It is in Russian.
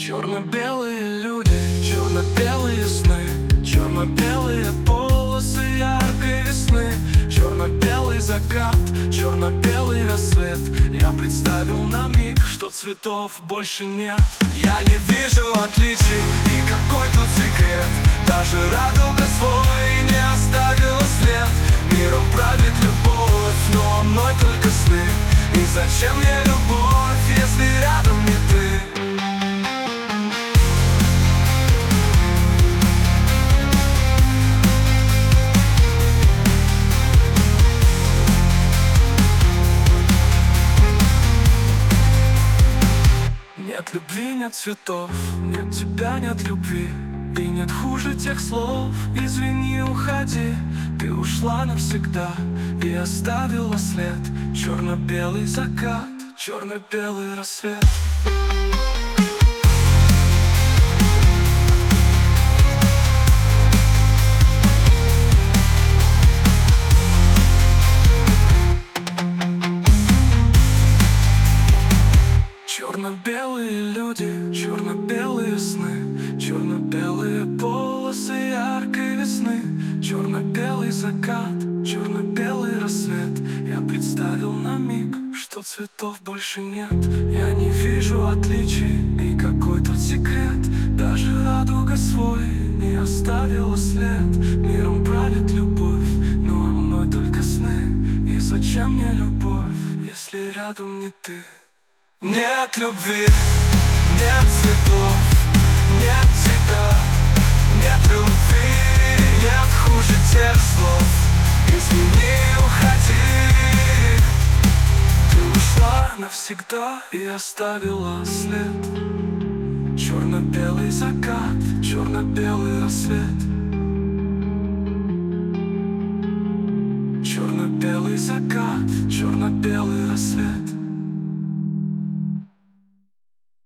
Черно-белые люди, черно-белые сны, черно-белые полосы яркой весны, черно-белый закат, черно-белый рассвет. Я представил на миг, что цветов больше нет. Я не вижу отличий, и какой тут секрет. Даже радуга свой не оставила след. Миром правит любовь, но мной только сны. И зачем мне любовь, если рядом не ты? Нет любви, нет цветов, нет тебя, нет любви. И нет хуже тех слов, извини, уходи. Ты ушла навсегда и оставила след. Черно-белый закат, черно-белый рассвет. Черно-белые люди, черно-белые сны, черно-белые полосы яркой весны, черно-белый закат, черно-белый рассвет. Я представил на миг, что цветов больше нет. Я не вижу отличий, и какой тут секрет. Даже радуга свой не оставила след. Миром правит любовь, но мной только сны. И зачем мне любовь, если рядом не ты? Нет любви, нет цветов, нет тебя, нет любви, нет хуже тех слов. Извини, уходи. Ты ушла навсегда и оставила след. Черно-белый закат, черно-белый рассвет. Черно-белый закат, черно-белый рассвет.